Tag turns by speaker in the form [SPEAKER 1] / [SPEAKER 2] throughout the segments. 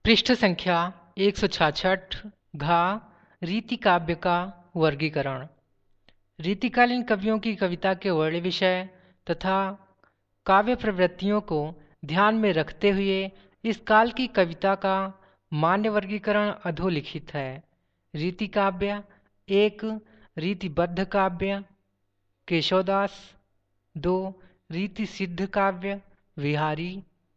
[SPEAKER 1] पृष्ठ संख्या 166। घा रीति काव्य का वर्गीकरण। रीतिकालीन कवियों की कविता के वर्ण विषय तथा काव्य प्रवृत्तियों को ध्यान में रखते हुए इस काल की कविता का मान्य वर्गीकरण अधोलिखित है। रीति काव्य: 1. रीतिबद्ध काव्य केशवदास। 2. रीति सिद्ध काव्य विहारी।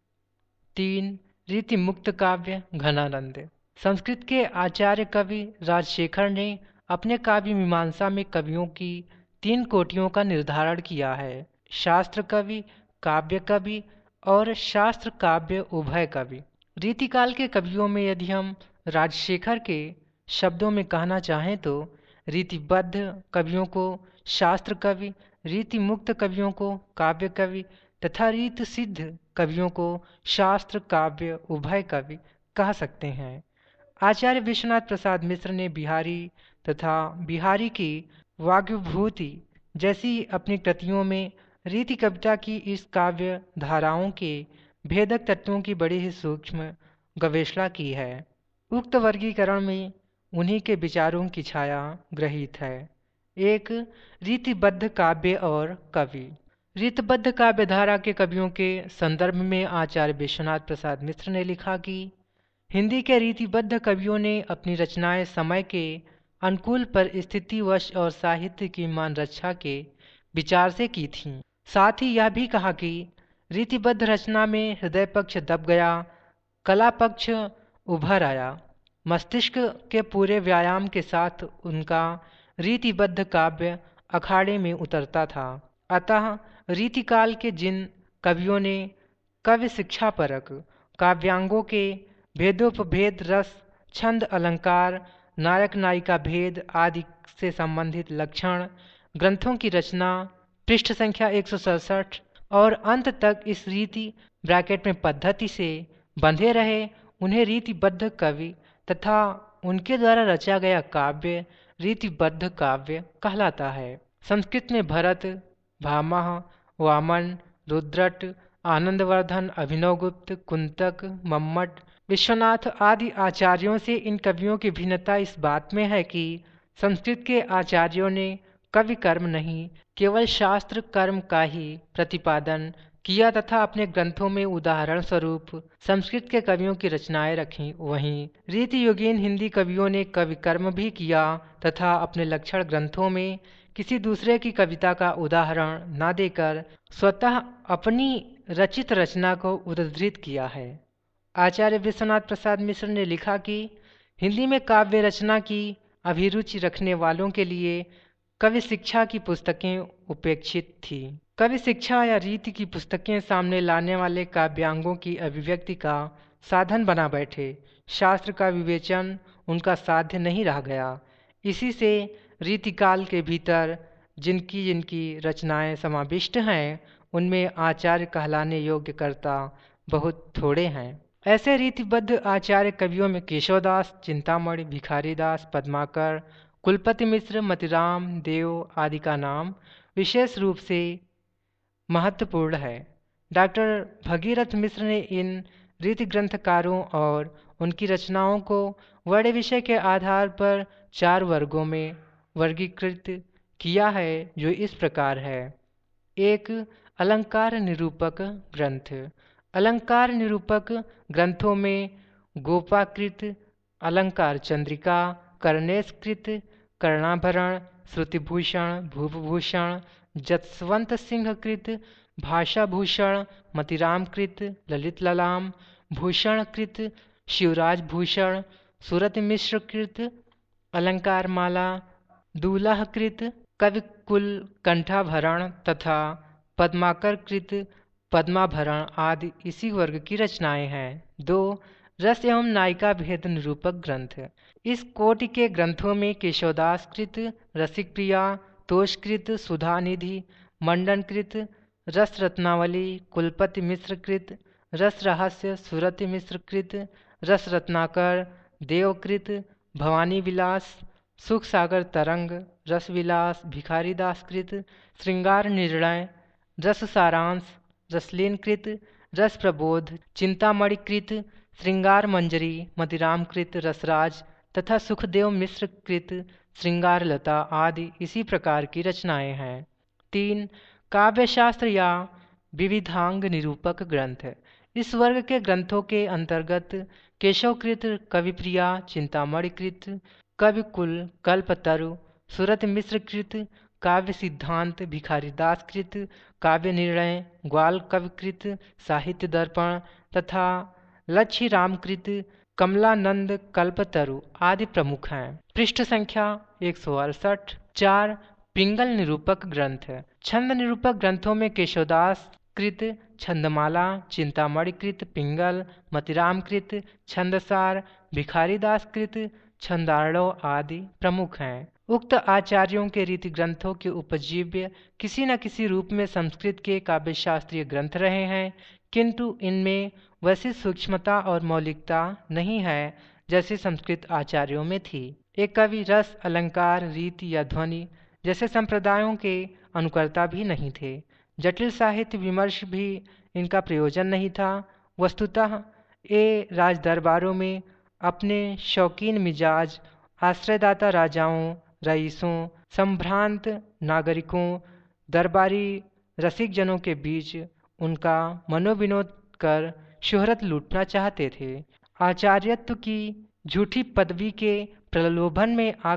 [SPEAKER 1] 3. रीति मुक्त काव्य घनानंद। संस्कृत के आचार्य कवि राजशेखर ने अपने काव्य मीमांसा में कवियों की 3 कोटियों का निर्धारण किया है: शास्त्र कवि, काव्य कवि और शास्त्र काव्य उभय कवि। रीतिकाल के कवियों में यदि हम राजशेखर के शब्दों में कहना चाहें तो रीतिबद्ध कवियों को शास्त्र कवि, रीति मुक्त कवियों को काव्य कवि तथा रीति सिद्ध कवियों को शास्त्र काव्य उभय कवि कह सकते हैं। आचार्य विश्वनाथ प्रसाद मिश्र ने बिहारी तथा बिहारी की वाग्विभूति जैसी अपनी कृतियों में रीति कविता की इस काव्य धाराओं के भेदक तत्वों की बड़ी ही सूक्ष्म गवेषणा की है। उक्त वर्गीकरण में उन्हीं के विचारों की छाया ग्रहित है। 1. रीतिबद्ध काव्य और कवि। रीतबद्ध काव्यधारा के कवियों के संदर्भ में आचार्य विश्वनाथ प्रसाद मिश्र ने लिखा कि हिंदी के रीतिबद्ध कवियों ने अपनी रचनाएं समय के अनुकूल परिस्थितिवश और साहित्य की मान रक्षा के विचार से की थीं। साथ ही यह भी कहा कि रीतिबद्ध रचना में हृदय पक्ष दब गया, कला पक्ष उभर आया। मस्तिष्क के पूरे व्यायाम के साथ उनका रीतिबद्ध काव्य अखाड़े में उतरता था। अतः रीतिकाल के जिन कवियों ने काव्य शिक्षा परक काव्यांगों के भेदोपभेद रस, छंद, अलंकार, नायक नायिका भेद आदि से संबंधित लक्षण ग्रंथों की रचना पृष्ठ संख्या 167 और अंत तक इस रीति ब्रैकेट में पद्धति से बंधे रहे, उन्हें रीतिबद्ध कवि तथा उनके द्वारा रचा गया काव्य रीतिबद्ध काव्य कहलाता है। संस्कृत में भरत, भामह, वामन, रुद्रट, आनंदवर्धन, अभिनवगुप्त, कुंतक, मम्मट, विश्वनाथ आदि आचार्यों से इन कवियों की भिन्नता इस बात में है कि संस्कृत के आचार्यों ने कवि कर्म नहीं, केवल शास्त्र कर्म का ही प्रतिपादन किया तथा अपने ग्रंथों में उदाहरण स्वरूप संस्कृत के कवियों की रचनाएं रखीं। वहीं रीति युगीन हिंदी कवियों ने कवि कर्म भी किया तथा अपने लक्षण ग्रंथों में किसी दूसरे की कविता का उदाहरण न देकर स्वतः अपनी रचित रचना को उद्धृत किया है। आचार्य विश्वनाथ प्रसाद मिश्र ने लिखा कि हिंदी में काव्य रचना की अभिरुचि रखने वालों के लिए कवि शिक्षा की पुस्तकें उपेक्षित थी। कवि शिक्षा या रीति की पुस्तकें सामने लाने वाले काव्यांगों की अभिव्यक्ति का साधन बना बैठे। शास्त्र का विवेचन उनका साध्य नहीं रह गया। इसी से रीतिकाल के भीतर जिनकी जिनकी रचनाएं समाविष्ट हैं, उनमें आचार्य कहलाने योग्य कर्ता बहुत थोड़े हैं। ऐसे रीतिबद्ध आचार्य कवियों में केशवदास, चिंतामणि, भिखारीदास, पद्माकर, कुलपति मिश्र, मतिराम देव आदि का नाम विशेष रूप से महत्वपूर्ण है। डॉक्टर भगीरथ मिश्र ने इन रीति ग्रंथकारों और उनकी रचनाओं को वर्ण विषय के आधार पर 4 वर्गों में वर्गीकृत किया है, जो इस प्रकार है। 1. अलंकार निरूपक ग्रंथ। अलंकार निरूपक ग्रंथों में गोपाकृत अलंकार चंद्रिका, कर्णेशकृत कर्णाभरण, श्रुतिभूषण, भूपभूषण, जसवंत सिंह कृत भाषाभूषण, मतिरामकृत ललित ललाम, भूषणकृत शिवराज भूषण, सूरत मिश्रकृत अलंकारमाला, दूल्हाकृत कविकुल कंठाभरण तथा पद्माकरकृत पद्माभरण आदि इसी वर्ग की रचनाएं हैं। 2. रस एवं नायिका भेद निरूपक ग्रंथ। इस कोटि के ग्रंथों में केशवदास कृत रसिक प्रिया, तोषकृत सुधानिधि, मंडनकृत रस रत्नावली, कुलपति मिश्रकृत रस रहस्य, सूरत मिश्रकृत रस रत्नाकर, देवकृत भवानी विलास, सुख सागर तरंग, रस विलास, भिखारीदास कृत श्रृंगार निर्णय, रस सारांश, रसलीन कृत रस प्रबोध, चिंतामणि कृत श्रृंगार मंजरी, मदिरामकृत रसराज तथा सुखदेव मिश्र कृत श्रृंगार लता आदि इसी प्रकार की रचनाएं हैं। 3. काव्यशास्त्र या विविधांग निरूपक ग्रंथ। इस वर्ग के ग्रंथों के अंतर्गत केशवकृत कविप्रिया, चिंतामणिकृत कविकुल, कल्पतरु, सूरत मिश्रकृत काव्य सिद्धांत, भिखारीदास कृत काव्य निर्णय, ग्वाल कविकृत साहित्य दर्पण तथा लक्ष्य रामकृत कमलानंद कल्पतरु आदि प्रमुख हैं। पृष्ठ संख्या 168। 4. पिंगल निरूपक ग्रंथ। छंद निरूपक ग्रंथों में केशवदास कृत छंदमाला, चिंतामणि कृत पिंगल, मतिराम कृत छंदसार, भिखारीदास कृत छंदार्णव आदि प्रमुख हैं। उक्त आचार्यों के रीति ग्रंथों के उपजीव्य किसी न किसी रूप में संस्कृत के काव्यशास्त्रीय ग्रंथ रहे हैं, किंतु इनमें वैसी सूक्ष्मता और मौलिकता नहीं है जैसे संस्कृत आचार्यों में थी। एक कवि रस, अलंकार, रीति या ध्वनि जैसे संप्रदायों के अनुकर्ता भी नहीं थे। जटिल साहित्य विमर्श भी इनका प्रयोजन नहीं था। वस्तुतः ये राजदरबारों में अपने शौकीन मिजाज, आश्रयदाता राजाओं, रईसों, संभ्रांत नागरिकों, दरबारी रसिकजनों के बीच उनका मनोविनोद कर शोहरत लूटना चाहते थे। आचार्यत्व की झूठी पदवी के प्रलोभन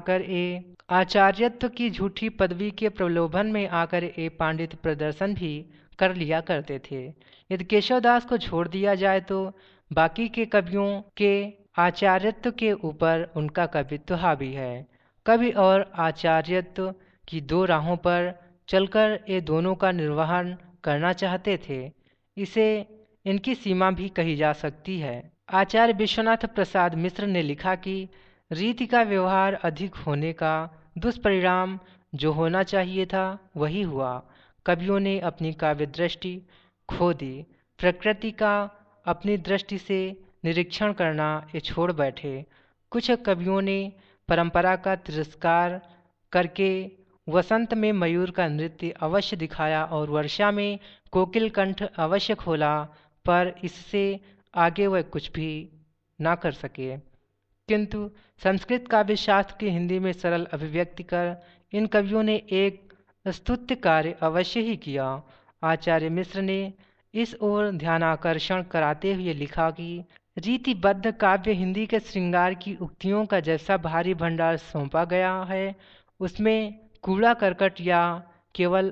[SPEAKER 1] में आकर ये पांडित्य प्रदर्शन भी कर लिया करते थे। यदि केशवदास को छोड़ दिया जाए तो बाकी के कवियों के आचार्यत्व के ऊपर उनका कवित्व हावी है। कवि और आचार्यत्व की दो राहों पर चलकर ये दोनों का निर्वहन करना चाहते थे। इसे इनकी सीमा भी कही जा सकती है। आचार्य विश्वनाथ प्रसाद मिश्र ने लिखा कि रीति का व्यवहार अधिक होने का दुष्परिणाम जो होना चाहिए था वही हुआ। कवियों ने अपनी काव्य दृष्टि खो दी। प्रकृति का अपनी दृष्टि से निरीक्षण करना ये छोड़ बैठे। कुछ कवियों ने परंपरा का तिरस्कार करके वसंत में मयूर का नृत्य अवश्य दिखाया और वर्षा में कोकिल कंठ अवश्य खोला, पर इससे आगे वह कुछ भी ना कर सके। किंतु संस्कृत काव्य शास्त्र की हिंदी में सरल अभिव्यक्ति कर इन कवियों ने एक स्तुत्य कार्य अवश्य ही किया। आचार्य मिश्र ने इस ओर ध्यानाकर्षण कराते हुए लिखा कि रीतिबद्ध काव्य हिंदी के श्रृंगार की उक्तियों का जैसा भारी भंडार सौंपा गया है, उसमें कूड़ा करकट या केवल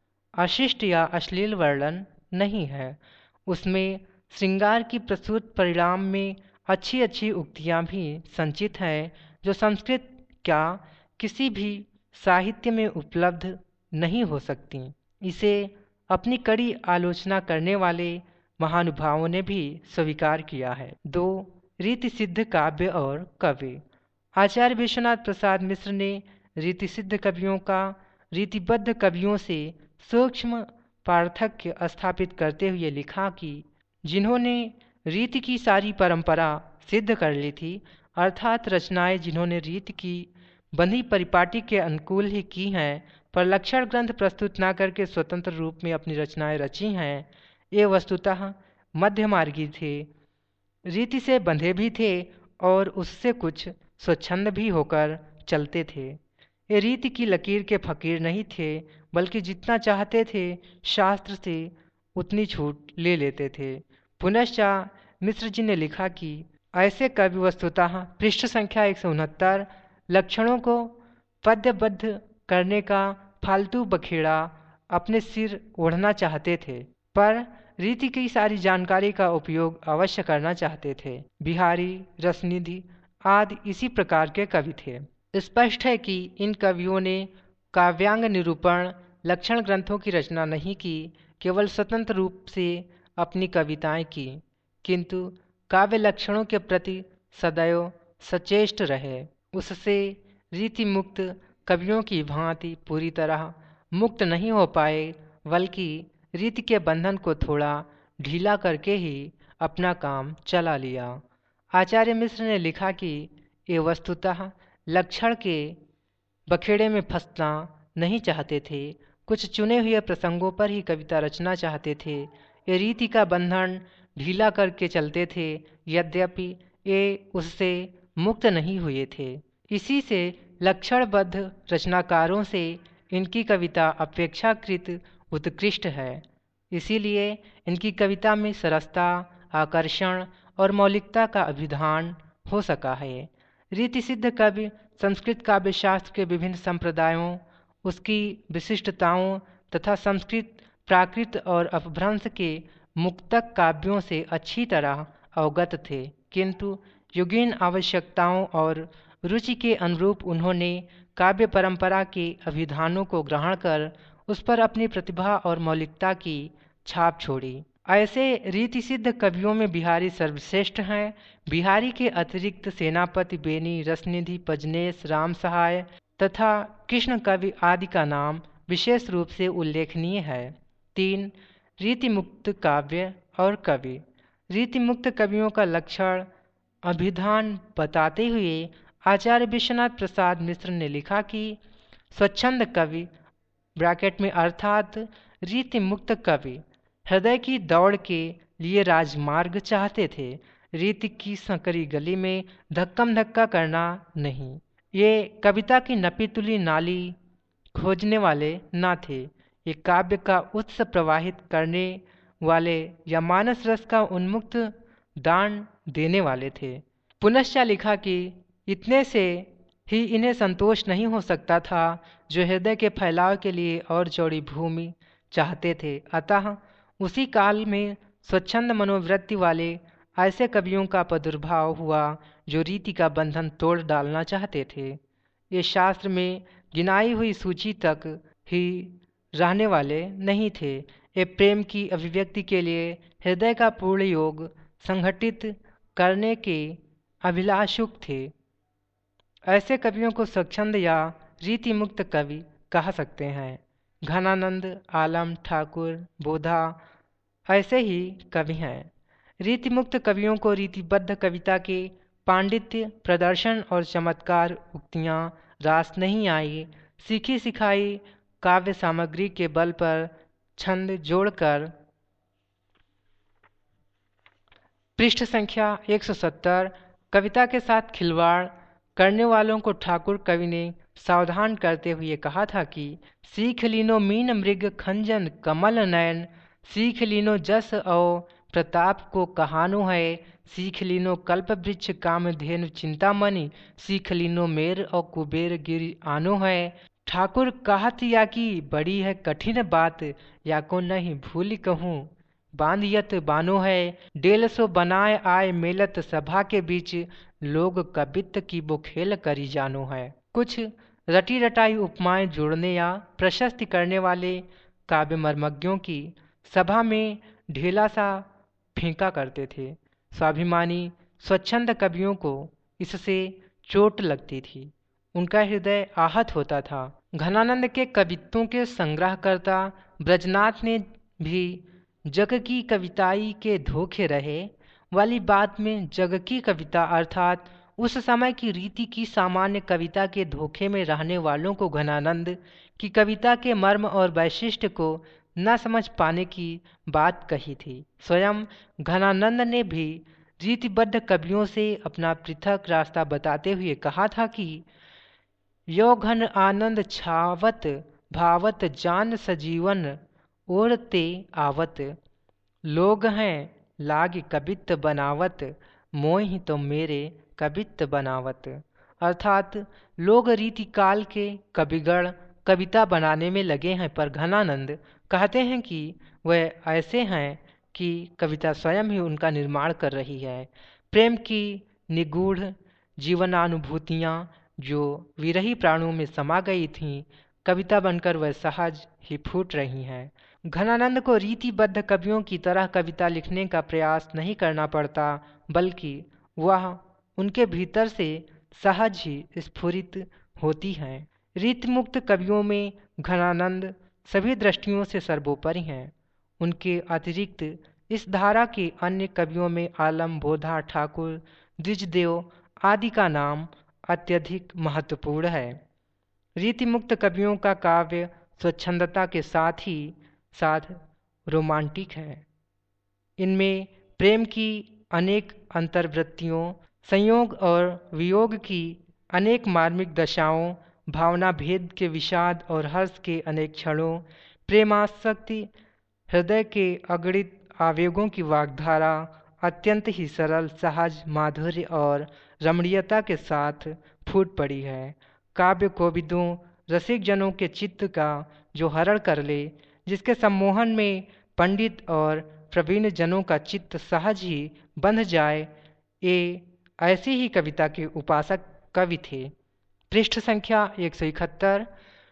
[SPEAKER 1] अशिष्ट या अश्लील वर्णन नहीं है। उसमें श्रृंगार की प्रस्तुत परिणाम में अच्छी अच्छी उक्तियाँ भी संचित हैं जो संस्कृत क्या किसी भी साहित्य में उपलब्ध नहीं हो सकती। इसे अपनी कड़ी आलोचना करने वाले महानुभावों ने भी स्वीकार किया है। 2. रीति सिद्ध काव्य और कवि। आचार्य विश्वनाथ प्रसाद मिश्र ने रीति सिद्ध कवियों का रीतिबद्ध कवियों से सूक्ष्म पार्थक्य स्थापित करते हुए लिखा कि जिन्होंने रीति की सारी परंपरा सिद्ध कर ली थी, अर्थात रचनाएं जिन्होंने रीति की बंधी परिपाटी के अनुकूल ही की हैं, पर लक्षण ग्रंथ प्रस्तुत न करके स्वतंत्र रूप में अपनी रचनाएं रची हैं, ये वस्तुतः मध्यमार्गी थे, रीति से बंधे भी थे और उससे कुछ स्वच्छंद भी होकर चलते थे। ये रीति की लकीर के फकीर नहीं थे, बल्कि जितना चाहते थे शास्त्र से उतनी छूट ले लेते थे। पुनश्च मिश्र जी ने लिखा कि ऐसे कवि वस्तुतः पृष्ठ संख्या 169 लक्षणों को पद्यबद्ध करने का फालतू बखेड़ा अपने सिर ओढ़ना चाहते थे, पर रीति की सारी जानकारी का उपयोग अवश्य करना चाहते थे। बिहारी, रसनिधि आदि इसी प्रकार के कवि थे। स्पष्ट है कि इन कवियों ने काव्यांग निरूपण लक्षण ग्रंथों की रचना नहीं की, केवल स्वतंत्र रूप से अपनी कविताएं की, किंतु काव्य लक्षणों के प्रति सदैव सचेष्ट रहे। उससे रीति मुक्त कवियों की भांति पूरी तरह मुक्त नहीं हो पाए, बल्कि रीति के बंधन को थोड़ा ढीला करके ही अपना काम चला लिया। आचार्य मिश्र ने लिखा कि ये वस्तुतः लक्षण के बखेड़े में फंसना नहीं चाहते थे, कुछ चुने हुए प्रसंगों पर ही कविता रचना चाहते थे। ये रीति का बंधन ढीला करके चलते थे, यद्यपि ये उससे मुक्त नहीं हुए थे। इसी से लक्षणबद्ध रचनाकारों से इनकी कविता अपेक्षाकृत उत्कृष्ट है। इसीलिए इनकी कविता में सरसता, आकर्षण और मौलिकता का अभिधान हो सका है। रीतिसिद्ध कवि संस्कृत काव्य शास्त्र के विभिन्न संप्रदायों, उसकी विशिष्टताओं तथा संस्कृत, प्राकृत और अपभ्रंश के मुक्तक काव्यों से अच्छी तरह अवगत थे, किंतु युगीन आवश्यकताओं और रुचि के अनुरूप उन्होंने काव्य परंपरा के अभिधानों को ग्रहण कर उस पर अपनी प्रतिभा और मौलिकता की छाप छोड़ी। ऐसे रीतिसिद्ध कवियों में बिहारी सर्वश्रेष्ठ हैं। बिहारी के अतिरिक्त सेनापति, बेनी, रसनिधि, पजनेश, राम सहाय तथा कृष्ण कवि आदि का नाम विशेष रूप से उल्लेखनीय है। 3. रीतिमुक्त काव्य और कवि। रीतिमुक्त कवियों का लक्षण अभिधान बताते हुए आचार्य विश्वनाथ प्रसाद मिश्र ने लिखा कि स्वच्छंद कवि ब्रैकेट में अर्थात रीति मुक्त कवि हृदय की दौड़ के लिए राजमार्ग चाहते थे। रीति की संकरी गली में धक्कम धक्का करना नहीं। ये कविता की नपीतुली नाली खोजने वाले ना थे। ये काव्य का उत्स प्रवाहित करने वाले या मानस रस का उन्मुक्त दान देने वाले थे। पुनश्च लिखा कि इतने से ही इन्हें संतोष नहीं हो सकता था, जो हृदय के फैलाव के लिए और चौड़ी भूमि चाहते थे। अतः उसी काल में स्वच्छंद मनोवृत्ति वाले ऐसे कवियों का प्रादुर्भाव हुआ जो रीति का बंधन तोड़ डालना चाहते थे। ये शास्त्र में गिनाई हुई सूची तक ही रहने वाले नहीं थे। ये प्रेम की अभिव्यक्ति के लिए हृदय का पूर्ण योग संगठित करने के अभिलाषुक थे। ऐसे कवियों को स्वच्छंद या रीति मुक्त कवि कह सकते हैं। घनानंद, आलम, ठाकुर, बोधा ऐसे ही कवि हैं। रीति मुक्त कवियों को रीतिबद्ध कविता के पांडित्य, प्रदर्शन और चमत्कार उक्तियाँ रास नहीं आई। सीखी सिखाई काव्य सामग्री के बल पर छंद जोड़कर पृष्ठ संख्या 170 कविता के साथ खिलवाड़ करने वालों को ठाकुर कवि ने सावधान करते हुए कहा था कि सीख लीनो मीन मृग खंजन कमल नयन, सीख लीनो जस और प्रताप को कहानो है, सीख लीनो कल्प वृक्ष कामधेनु चिंतामणि, सीख लीनो मेर और कुबेर गिरि आनो है। ठाकुर कहत या कि बड़ी है कठिन बात, या को नहीं भूल कहूँ बांधियत बानो है, डेल सो बनाए आए मेलत सभा के बीच, लोग कवित्त की वो खेल करी जानो है। कुछ रटी रटाई उपमाएं जोड़ने या प्रशस्ति करने वाले काव्य मर्मज्ञों की सभा में ढेला सा फेंका करते थे। स्वाभिमानी स्वच्छंद कवियों को इससे चोट लगती थी, उनका हृदय आहत होता था। घनानंद के कवित्वों के संग्रहकर्ता ब्रजनाथ ने भी जग की कविताई के धोखे रहे वाली बात में जग की कविता अर्थात उस समय की रीति की सामान्य कविता के धोखे में रहने वालों को घनानंद की कविता के मर्म और वैशिष्ट्य को न समझ पाने की बात कही थी। स्वयं घनानंद ने भी रीतिबद्ध कवियों से अपना पृथक रास्ता बताते हुए कहा था कि यो घन आनंद छावत भावत जान सजीवन ओरते आवत, लोग हैं लाग कवित्त बनावत, मोहि तो मेरे कवित्त बनावत। अर्थात लोग रीति काल के कविगण कविता बनाने में लगे हैं, पर घनानंद कहते हैं कि वह ऐसे हैं कि कविता स्वयं ही उनका निर्माण कर रही है। प्रेम की निगूढ़ जीवनानुभूतियाँ जो विरही प्राणों में समा गई थीं, कविता बनकर वह सहज ही फूट रही हैं। घनानंद को रीतिबद्ध कवियों की तरह कविता लिखने का प्रयास नहीं करना पड़ता, बल्कि वह उनके भीतर से सहज ही स्फुरित होती हैं। रीतिमुक्त कवियों में घनानंद सभी दृष्टियों से सर्वोपरि हैं। उनके अतिरिक्त इस धारा के अन्य कवियों में आलम, बोधा, ठाकुर, द्विजदेव आदि का नाम अत्यधिक महत्वपूर्ण है। रीतिमुक्त कवियों का काव्य स्वच्छंदता के साथ ही साथ रोमांटिक है। इनमें प्रेम की अनेक अंतर्वृत्तियों, संयोग और वियोग की अनेक मार्मिक दशाओं, भावना भेद के विषाद और हर्ष के अनेक क्षणों, प्रेमासक्ति, हृदय के अगणित आवेगों की वाग्धारा अत्यंत ही सरल, सहज, माधुर्य और रमणीयता के साथ फूट पड़ी है। काव्य कोविदों, रसिक जनों के चित्त का जो हरण कर ले, जिसके सम्मोहन में पंडित और प्रवीण जनों का चित्त सहज ही बंध जाए, ये ऐसी ही कविता के उपासक कवि थे। पृष्ठ संख्या 171।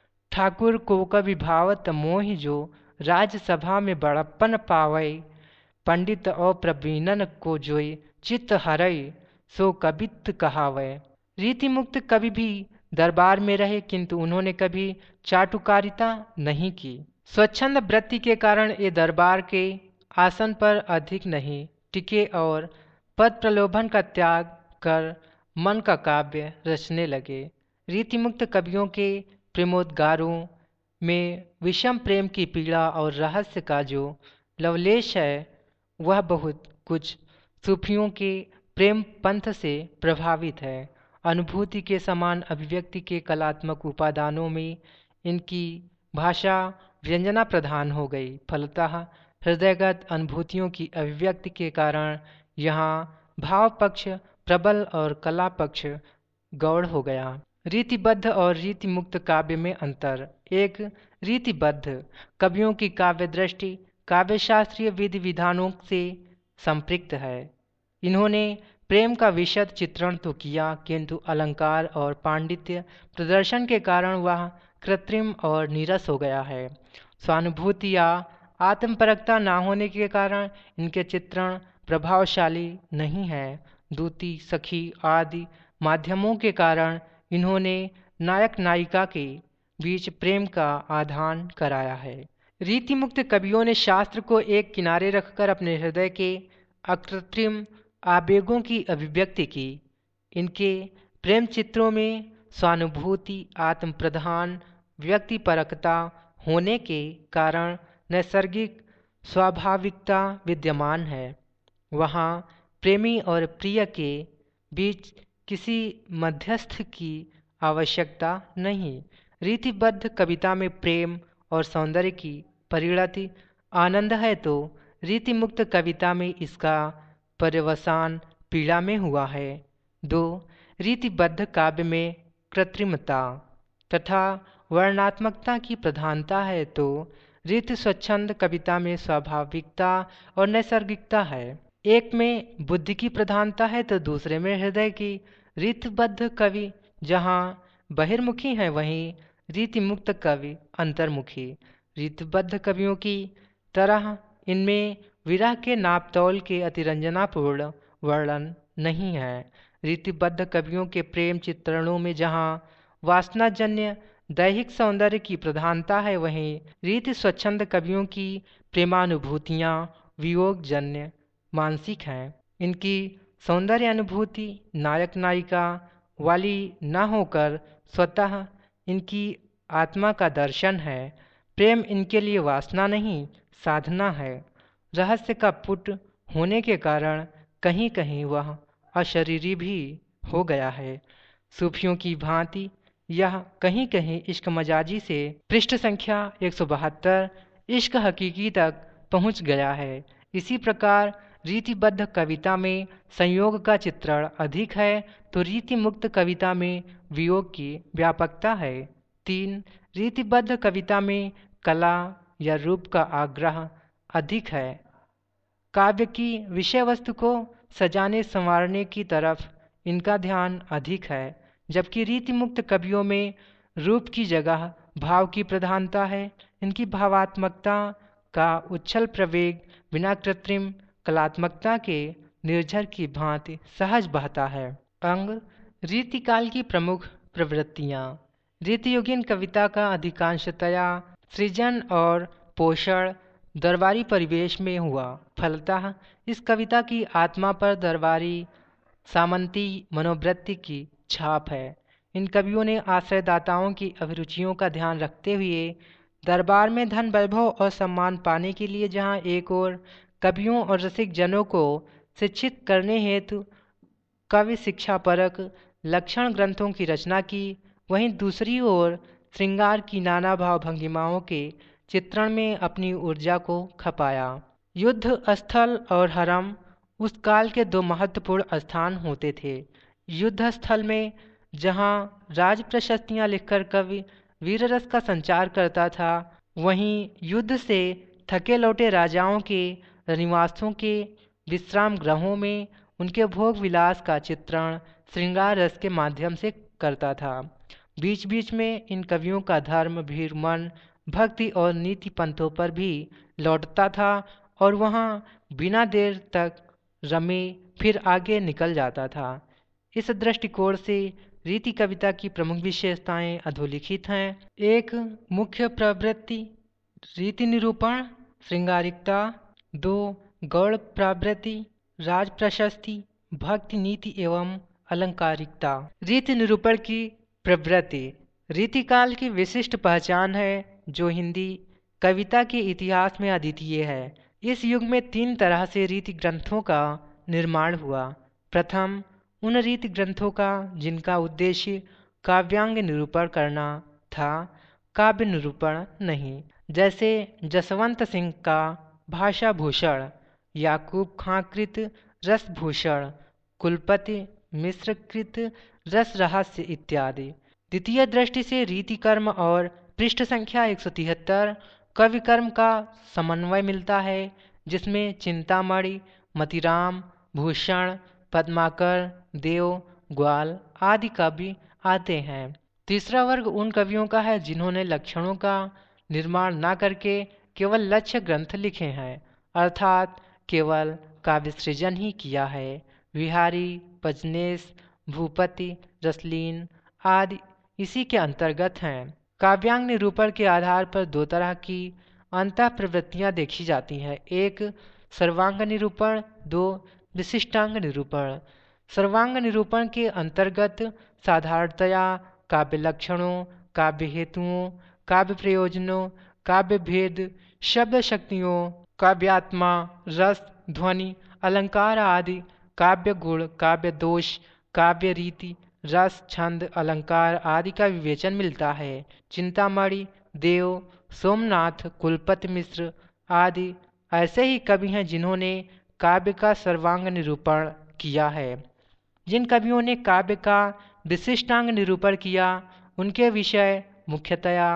[SPEAKER 1] ठाकुर को कवि भावत मोहि जो, राज्यसभा में बड़प्पन पावै, पंडित और प्रवीणन को जोई, चित्त हरय, सो कवित्त कहावै। रीति मुक्त कवि भी दरबार में रहे, किंतु उन्होंने कभी चाटुकारिता नहीं की। स्वच्छंद वृत्ति के कारण ये दरबार के आसन पर अधिक नहीं टिके और पद प्रलोभन का त्याग कर मन का काव्य रचने लगे। रीतिमुक्त कवियों के प्रेमोद्गारों में विषम प्रेम की पीड़ा और रहस्य का जो लवलेश है, वह बहुत कुछ सूफियों के प्रेम पंथ से प्रभावित है। अनुभूति के समान अभिव्यक्ति के कलात्मक उपादानों में इनकी भाषा व्यंजना प्रधान हो गई। फलतः हृदयगत अनुभूतियों की अभिव्यक्ति के कारण यहाँ भाव पक्ष प्रबल और कला पक्ष गौड़ हो गया। रीतिबद्ध और रीति मुक्त काव्य में अंतर। एक, रीतिबद्ध कवियों की काव्य दृष्टि काव्य शास्त्रीय विधि विधानों से संपृक्त है। इन्होंने प्रेम का विशद चित्रण तो किया, किंतु अलंकार और पांडित्य प्रदर्शन के कारण वह कृत्रिम और नीरस हो गया है। स्वानुभूति या आत्मपरकता न होने के कारण इनके चित्रण प्रभावशाली नहीं है। दूती, सखी आदि माध्यमों के कारण इन्होंने नायक नायिका के बीच प्रेम का आधान कराया है। रीतिमुक्त कवियों ने शास्त्र को एक किनारे रखकर अपने हृदय के अकृत्रिम आवेगों की अभिव्यक्ति की। इनके प्रेम चित्रों में स्वानुभूति, आत्म प्रधान व्यक्तिपरकता होने के कारण नैसर्गिक स्वाभाविकता विद्यमान है। वहाँ प्रेमी और प्रिय के बीच किसी मध्यस्थ की आवश्यकता नहीं। रीतिबद्ध कविता में प्रेम और सौंदर्य की परिणति आनंद है, तो रीतिमुक्त कविता में इसका पर्यवसान पीड़ा में हुआ है। 2. रीतिबद्ध काव्य में कृत्रिमता तथा वर्णात्मकता की प्रधानता है, तो रीति स्वच्छंद कविता में स्वाभाविकता और नैसर्गिकता है। एक में बुद्धि की प्रधानता है तो दूसरे में हृदय की। रीतिबद्ध कवि जहाँ बहिर्मुखी हैं, वहीं रीतिमुक्त कवि अंतर्मुखी। रीतिबद्ध कवियों की तरह इनमें विरह के नापतौल के अतिरंजनापूर्ण वर्णन नहीं है। रीतिबद्ध कवियों के प्रेम चित्रणों में जहाँ वासनाजन्य दैहिक सौंदर्य की प्रधानता है, वहीं रीति स्वच्छंद कवियों की प्रेमानुभूतियाँ वियोगजन्य मानसिक हैं। इनकी सौंदर्य अनुभूति नायक नायिका वाली न होकर स्वतः इनकी आत्मा का दर्शन है। प्रेम इनके लिए वासना नहीं, साधना है। रहस्य का पुट होने के कारण कहीं कहीं वह अशरीरी भी हो गया है। सूफियों की भांति यह कहीं कहीं इश्क मजाजी से पृष्ठ संख्या 172 इश्क हकीकी तक पहुंच गया है। इसी प्रकार रीतिबद्ध कविता में संयोग का चित्रण अधिक है, तो रीति मुक्त कविता में वियोग की व्यापकता है। 3. रीतिबद्ध कविता में कला या रूप का आग्रह अधिक है। काव्य की विषय वस्तु को सजाने संवारने की तरफ इनका ध्यान अधिक है, जबकि रीतिमुक्त कवियों में रूप की जगह भाव की प्रधानता है। इनकी भावात्मकता का उच्छल प्रवेग बिना कृत्रिम कलात्मकता के निर्झर की भांति सहज बहता है। अंग रीतिकाल की प्रमुख प्रवृत्तियाँ। रीतियुगीन कविता का अधिकांशतया सृजन और पोषण दरबारी परिवेश में हुआ। फलतः इस कविता की आत्मा पर दरबारी सामंती मनोवृत्ति की छाप है। इन कवियों ने आश्रयदाताओं की अभिरुचियों का ध्यान रखते हुए दरबार में धन वैभव और सम्मान पाने के लिए जहाँ एक ओर कवियों और रसिक जनों को शिक्षित करने हेतु काव्य शिक्षापरक लक्षण ग्रंथों की रचना की। वहीं दूसरी ओर श्रृंगार की नाना भाव भंगिमाओं के चित्रण में अपनी ऊर्जा को खपाया। युद्ध स्थल और हरम उस काल के दो महत्वपूर्ण स्थान होते थे। युद्ध स्थल में जहाँ राज प्रशस्तियाँ लिखकर कवि वीररस का संचार करता था, वहीं युद्ध से थके लौटे राजाओं के निवासों के विश्राम गृहों में उनके भोग विलास का चित्रण श्रृंगार रस के माध्यम से करता था। बीच बीच में इन कवियों का धर्म भीर मन भक्ति और नीति पंथों पर भी लौटता था और वहाँ बिना देर तक रमे फिर आगे निकल जाता था। इस दृष्टिकोण से रीति कविता की प्रमुख विशेषताएं अधोलिखित हैं। एक, मुख्य प्रवृत्ति रीति निरूपण श्रृंगारिकता। दो, गौड़ प्रवृत्ति राज प्रशस्ति भक्ति नीति एवं अलंकारिकता। रीति निरूपण की प्रवृत्ति रीतिकाल की विशिष्ट पहचान है जो हिंदी कविता के इतिहास में अद्वितीय है। इस युग में तीन तरह से रीति ग्रंथों का निर्माण हुआ। प्रथम, उन रीति ग्रंथों का जिनका उद्देश्य काव्यांग निरूपण करना था, काव्य निरूपण नहीं, जैसे जसवंत सिंह का भाषा भूषण, याकूब खां कृत रसभूषण, कुलपति मिश्र कृत रस रहस्य इत्यादि। द्वितीय दृष्टि से रीति कर्म और पृष्ठ संख्या 173 कवि कर्म का समन्वय मिलता है, जिसमें चिंतामणि, मतिराम, भूषण, पद्माकर, देव, ग्वाल आदि कवि आते हैं। तीसरा वर्ग उन कवियों का है जिन्होंने लक्षणों का निर्माण न करके केवल लक्ष्य ग्रंथ लिखे हैं, अर्थात केवल काव्य सृजन ही किया है। विहारी, पजनेस, भूपति, रसलीन आदि इसी के अंतर्गत हैं। काव्यांग निरूपण के आधार पर दो तरह की अंतः प्रवृत्तियाँ देखी जाती हैं। एक, सर्वांग निरूपण। दो, विशिष्टांग निरूपण। सर्वांग निरूपण के अंतर्गत साधारणतया काव्य लक्षणों, काव्य हेतुओं, काव्य प्रयोजनों, काव्य भेद, शब्द शक्तियों, काव्यात्मा, रस, ध्वनि, अलंकार आदि, काव्य गुण, काव्य दोष, काव्य रीति, रस, छंद, अलंकार आदि का विवेचन मिलता है। चिंतामणि, देव, सोमनाथ, कुलपति मिश्र आदि ऐसे ही कवि हैं जिन्होंने काव्य का सर्वांग निरूपण किया है। जिन कवियों ने काव्य का विशिष्टांग निरूपण किया, उनके विषय मुख्यतया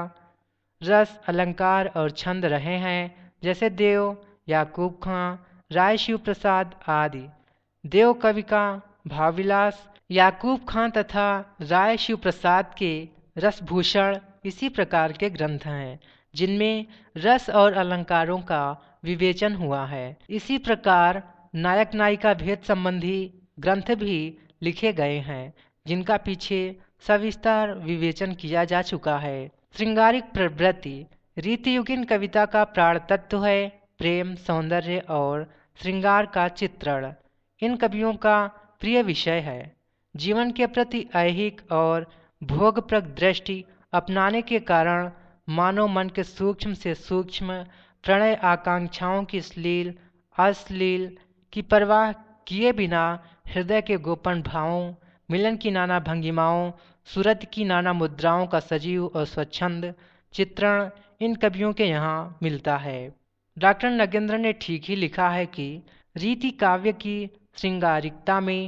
[SPEAKER 1] रस, अलंकार और छंद रहे हैं, जैसे देव, याकूब खां, राय शिव प्रसाद आदि। देव कवि का भावविलास, याकूब खां तथा राय शिव प्रसाद के रसभूषण इसी प्रकार के ग्रंथ हैं, जिनमें रस और अलंकारों का विवेचन हुआ है। इसी प्रकार नायक नायिका भेद संबंधी ग्रंथ भी लिखे गए हैं, जिनका पीछे सविस्तार विवेचन किया जा चुका है। श्रृंगारिक प्रवृत्ति रीतियुगीन कविता का प्राण तत्व है। प्रेम, सौंदर्य और श्रृंगार का चित्रण इन कवियों का प्रिय विषय है। जीवन के प्रति ऐहिक और भोगप्रद दृष्टि अपनाने के कारण मानव मन के सूक्ष्म से सूक्ष्म प्रणय आकांक्षाओं की श्लील अश्लील की परवाह किए बिना हृदय के गोपन भावों, मिलन की नाना भंगिमाओं, सूरत की नाना मुद्राओं का सजीव और स्वच्छंद चित्रण इन कवियों के यहाँ मिलता है। डॉक्टर नगेंद्र ने ठीक ही लिखा है कि रीति काव्य की श्रृंगारिकता में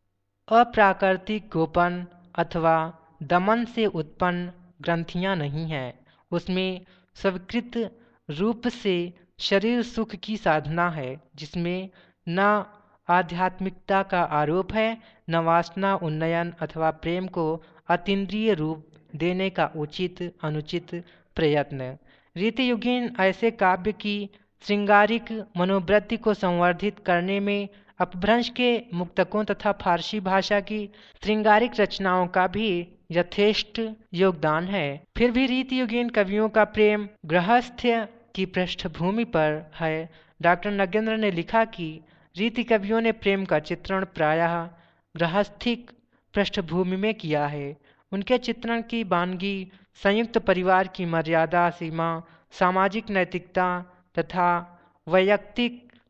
[SPEAKER 1] अप्राकृतिक गोपन अथवा दमन से उत्पन्न ग्रंथियाँ नहीं हैं, उसमें स्वीकृत रूप से शरीर सुख की साधना है, जिसमें न आध्यात्मिकता का आरोप है, न वासना उन्नयन अथवा प्रेम को अतीन्द्रिय रूप देने का उचित अनुचित प्रयत्न। रीतियुगीन ऐसे काव्य की श्रृंगारिक मनोवृत्ति को संवर्धित करने में अपभ्रंश के मुक्तकों तथा फारसी भाषा की श्रृंगारिक रचनाओं का भी यथेष्ट योगदान है। फिर भी रीतियुगीन कवियों का प्रेम गृहस्थ्य की पृष्ठभूमि पर है। डॉक्टर नगेंद्र ने लिखा कि रीति कवियों ने प्रेम का चित्रण प्रायः गृहस्थिक पृष्ठभूमि में किया है। उनके चित्रण की वानगी संयुक्त परिवार की मर्यादा सीमा, सामाजिक नैतिकता तथा वैयक्तिक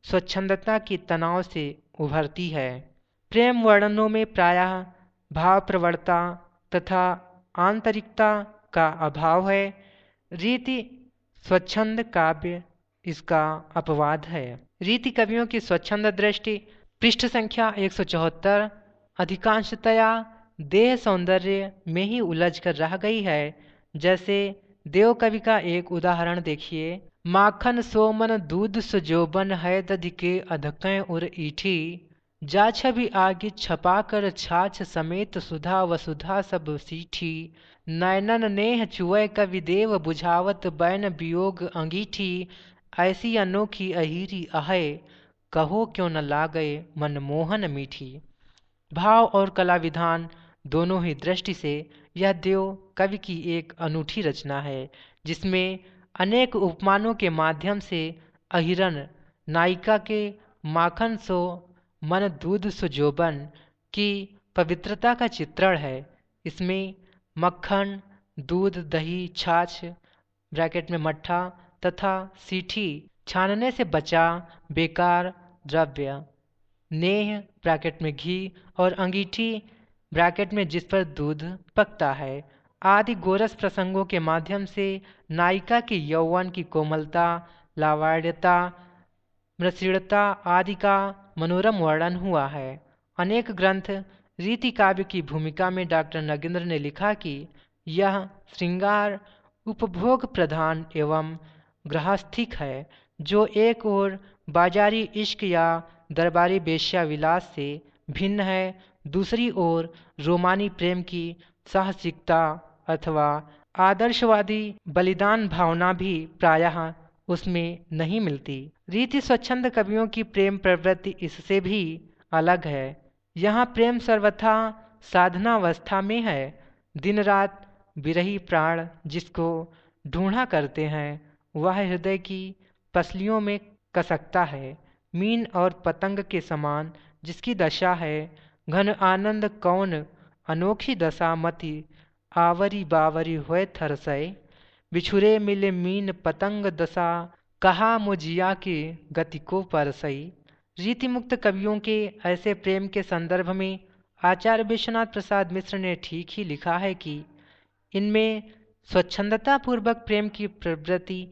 [SPEAKER 1] स्वच्छंदता की तनाव से उभरती है। प्रेम वर्णनों में प्रायः भाव प्रवणता तथा आंतरिकता का अभाव है। रीति स्वच्छंद काव्य इसका अपवाद है। रीति कवियों की स्वच्छंद दृष्टि पृष्ठ संख्या 174 अधिकांशतया देह सौंदर्य में ही उलझ कर रह गई है। जैसे देव कवि का एक उदाहरण देखिए। माखन सोमन दूध सुजोबन है दधिके अधकें उर ईठी, जा छवि आगे छपा कर छाछ समेत सुधा वसुधा सब सीठी, नयनन नेह चुए कवि देव बुझावत बैन वियोग अंगीठी, ऐसी अनोखी अहीरी अहै कहो क्यों न लागए मनमोहन मीठी। भाव और कला विधान दोनों ही दृष्टि से यह देव कवि की एक अनूठी रचना है, जिसमें अनेक उपमानों के माध्यम से अहिरन नायिका के माखन सो मन दूध सुजोबन की पवित्रता का चित्रण है। इसमें मक्खन, दूध, दही, छाछ ब्रैकेट में मट्ठा तथा सीठी छानने से बचा बेकार द्रव्य, नेह ब्रैकेट में घी और अंगीठी ब्रैकेट में जिस पर दूध पकता है आदि गोरस प्रसंगों के माध्यम से नायिका के यौवन की कोमलता, लावण्यता, मृषिणता आदि का मनोरम वर्णन हुआ है। अनेक ग्रंथ रीति काव्य की भूमिका में डॉक्टर नगेंद्र ने लिखा कि यह श्रृंगार उपभोग प्रधान एवं गृहस्थिक है, जो एक ओर बाजारी इश्क या दरबारी वेश्या विलास से भिन्न है, दूसरी ओर रोमानी प्रेम की साहसिकता अथवा आदर्शवादी बलिदान भावना भी प्रायः उसमें नहीं मिलती। रीति स्वच्छंद कवियों की प्रेम प्रवृत्ति इससे भी अलग है। यहाँ प्रेम सर्वथा साधनावस्था में है। दिन रात विरही प्राण जिसको ढूंढा करते हैं वह हृदय की पसलियों में कसकता है। मीन और पतंग के समान जिसकी दशा है, घन आनंद कौन अनोखी दशा मति आवरी बावरी हुए थरसय, बिछुरे मिले मीन पतंग दशा कहा मुजिया के गति को परसई। रीति मुक्त कवियों के ऐसे प्रेम के संदर्भ में आचार्य विश्वनाथ प्रसाद मिश्र ने ठीक ही लिखा है कि इनमें स्वच्छंदता पूर्वक प्रेम की प्रवृत्ति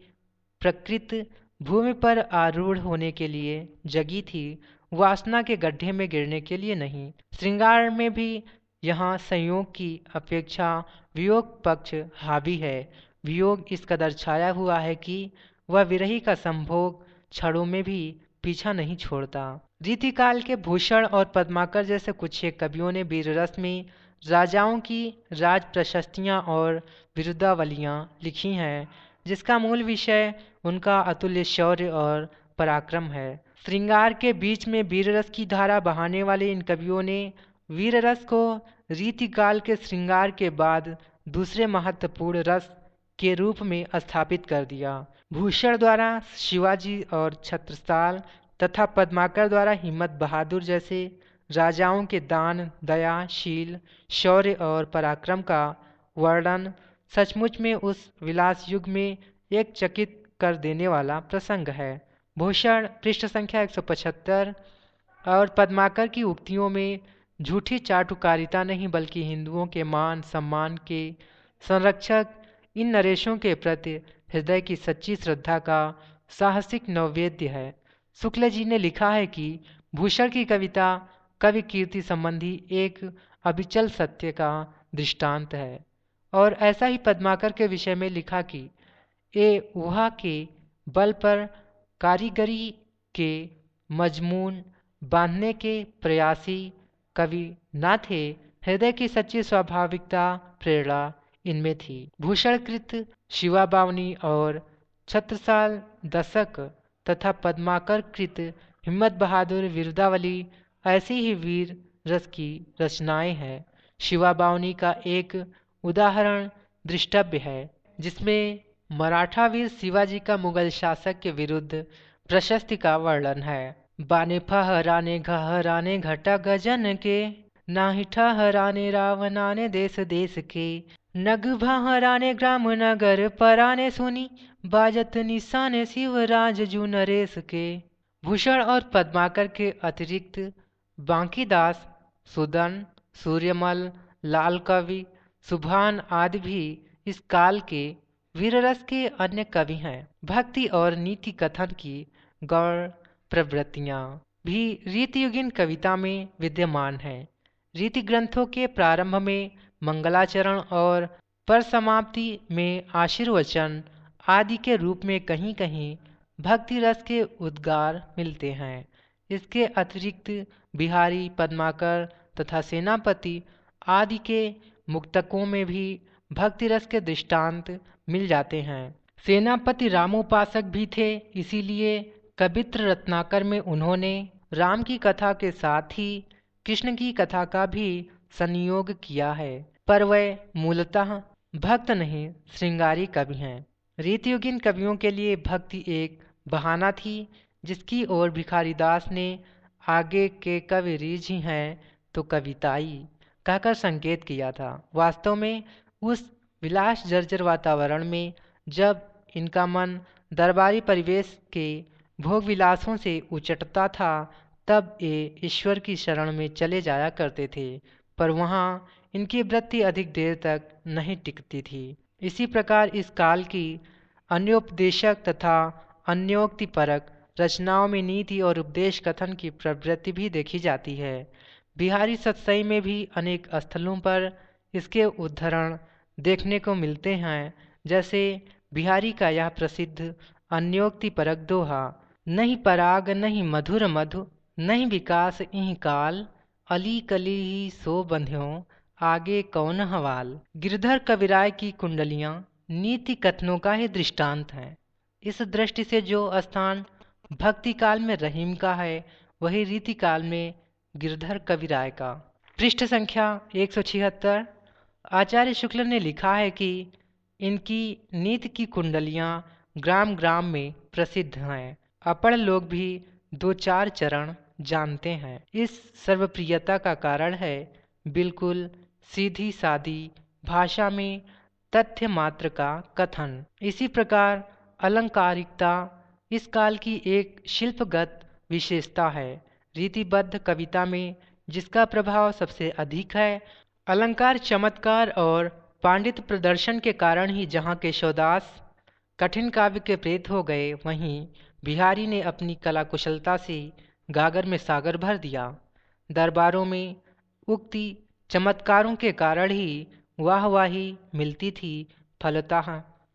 [SPEAKER 1] प्रकृत भूमि पर आरूढ़ होने के लिए जगी थी, वासना के गड्ढे में गिरने के लिए नहीं। श्रृंगार में भी यहाँ संयोग की अपेक्षा वियोग पक्ष हावी है। वियोग इस कदर छाया हुआ है कि वह विरही का संभोग क्षणों में भी पीछा नहीं छोड़ता। रीतिकाल के भूषण और पद्माकर जैसे कुछ एक कवियों ने वीर रस में राजाओं की राज प्रशस्तियाँ और विरुद्धावलियाँ लिखी हैं, जिसका मूल विषय उनका अतुल्य शौर्य और पराक्रम है। श्रृंगार के बीच में वीर रस की धारा बहाने वाले इन कवियों ने वीर रस को रीतिकाल के श्रृंगार के बाद दूसरे महत्वपूर्ण रस के रूप में स्थापित कर दिया। भूषण द्वारा शिवाजी और छत्रसाल तथा पद्माकर द्वारा हिम्मत बहादुर जैसे राजाओं के दान, दया, शील, शौर्य और पराक्रम का वर्णन सचमुच में उस विलास युग में एक चकित कर देने वाला प्रसंग है। भूषण पृष्ठ संख्या 175 और पद्माकर की उक्तियों में झूठी चाटुकारिता नहीं बल्कि हिंदुओं के मान सम्मान के संरक्षक इन नरेशों के प्रति हृदय की सच्ची श्रद्धा का साहसिक नैवेद्य है। शुक्ल जी ने लिखा है कि भूषण की कविता कवि कीर्ति संबंधी एक अविचल सत्य का दृष्टांत है। और ऐसा ही पद्माकर के विषय में लिखा कि ए ऊहा के बल पर कारीगरी के मजमून बांधने के प्रयासी कवि न थे, हृदय की सच्ची स्वाभाविकता प्रेरणा इनमें थी। भूषणकृत शिवा बावनी और छत्रसाल दशक तथा पद्माकर कृत हिम्मत बहादुर विरुदावली ऐसी ही वीर रस की रचनाएं हैं। शिवा बावनी का एक उदाहरण दृष्टव्य है, जिसमें मराठा वीर शिवाजी का मुगल शासक के विरुद्ध प्रशस्ति का वर्णन है। बाने फहराने घहराने घटा गजन के, नाही ठहराने रावणाने देश देश के, नग भहराने ग्राम नगर पराने सुनी, बाजत निशाने शिवराज जू नरेश के। भूषण और पद्माकर के अतिरिक्त बांकीदास, सुदन, सूर्यमल, लाल कवि, सुभान आदि भी इस काल के वीररस के अन्य कवि हैं। भक्ति और नीति कथन की गौण प्रवृत्तियां भी रीतियुगीन कविता में विद्यमान हैं। रीति ग्रंथों के प्रारंभ में मंगलाचरण और परिसमाप्ति में आशीर्वचन आदि के रूप में कहीं कहीं भक्ति रस के उद्गार मिलते हैं। इसके अतिरिक्त बिहारी, पद्माकर तथा सेनापति आदि के मुक्तकों में भी भक्ति रस के दृष्टांत मिल जाते हैं। सेनापति रामोपासक भी थे, इसीलिए कवित्र रत्नाकर में उन्होंने राम की कथा के साथ ही कृष्ण की कथा का भी संयोग किया है, पर वह मूलतः भक्त नहीं श्रृंगारी कवि हैं। रीतियुगीन कवियों के लिए भक्ति एक बहाना थी, जिसकी ओर भिखारीदास ने आगे के कवि रीझ हैं तो कविताई कहकर संकेत किया था। वास्तव में उस विलास जर्जर वातावरण में जब इनका मन दरबारी परिवेश के भोग विलासों से उचटता था, तब ये ईश्वर की शरण में चले जाया करते थे, पर वहाँ इनकी वृत्ति अधिक देर तक नहीं टिकती थी। इसी प्रकार इस काल की अन्योपदेशक तथा अन्योक्तिपरक रचनाओं में नीति और उपदेश कथन की प्रवृत्ति भी देखी जाती है। बिहारी सतसई में भी अनेक स्थलों पर इसके उद्धरण देखने को मिलते हैं, जैसे बिहारी का यह प्रसिद्ध अन्योक्तिपरक दोहा, नहीं पराग नहीं मधुर मधु, नहीं विकास इहि काल, अली कली ही सो बंध्यों, आगे कौन हवाल। गिरधर कविराय की कुंडलियाँ नीति कथनों का ही दृष्टांत हैं। इस दृष्टि से जो स्थान भक्ति काल में रहीम का है, वही रीति काल में गिरधर कविराय का। पृष्ठ संख्या 176। आचार्य शुक्ल ने लिखा है कि इनकी नीति की कुंडलियाँ ग्राम ग्राम में प्रसिद्ध हैं। अपढ़ लोग भी दो चार चरण जानते हैं। इस सर्वप्रियता का कारण है बिल्कुल सीधी सादी भाषा में तथ्य मात्र का कथन। इसी प्रकार अलंकारिकता इस काल की एक शिल्पगत विशेषता है। रीतिबद्ध कविता में जिसका प्रभाव सबसे अधिक है, अलंकार, चमत्कार और पांडित प्रदर्शन के कारण ही जहाँ केशवदास कठिन काव्य के प्रेत हो गए, वहीं बिहारी ने अपनी कला कुशलता से गागर में सागर भर दिया। दरबारों में उक्ति चमत्कारों के कारण ही वाहवाही मिलती थी। फलतः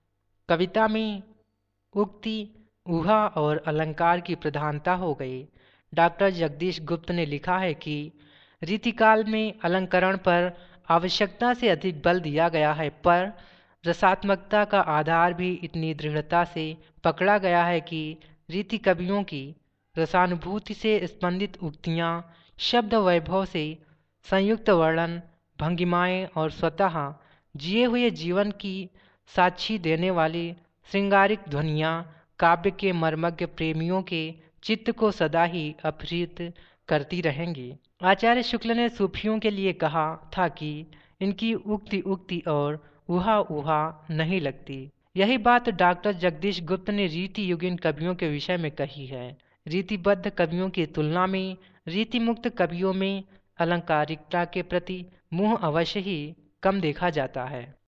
[SPEAKER 1] कविता में उक्ति, ऊहा और अलंकार की प्रधानता हो गई। डॉक्टर जगदीश गुप्त ने लिखा है कि रीतिकाल में अलंकरण पर आवश्यकता से अधिक बल दिया गया है, पर रसात्मकता का आधार भी इतनी दृढ़ता से पकड़ा गया है कि रीति कवियों की रसानुभूति से स्पंदित उक्तियाँ, शब्द वैभव से संयुक्त वर्णन भंगिमाएँ और स्वतः जिए हुए जीवन की साक्षी देने वाली श्रृंगारिक ध्वनियाँ काव्य के मर्मज्ञ प्रेमियों के चित्त को सदा ही अपहृत करती रहेंगी। आचार्य शुक्ल ने सूफियों के लिए कहा था कि इनकी उक्ति उक्ति और ऊहा ऊहा नहीं लगती। यही बात डॉक्टर जगदीश गुप्त ने रीति युगीन कवियों के विषय में कही है। रीतिबद्ध कवियों की तुलना में रीति मुक्त कवियों में अलंकारिकता के प्रति मोह अवश्य ही कम देखा जाता है।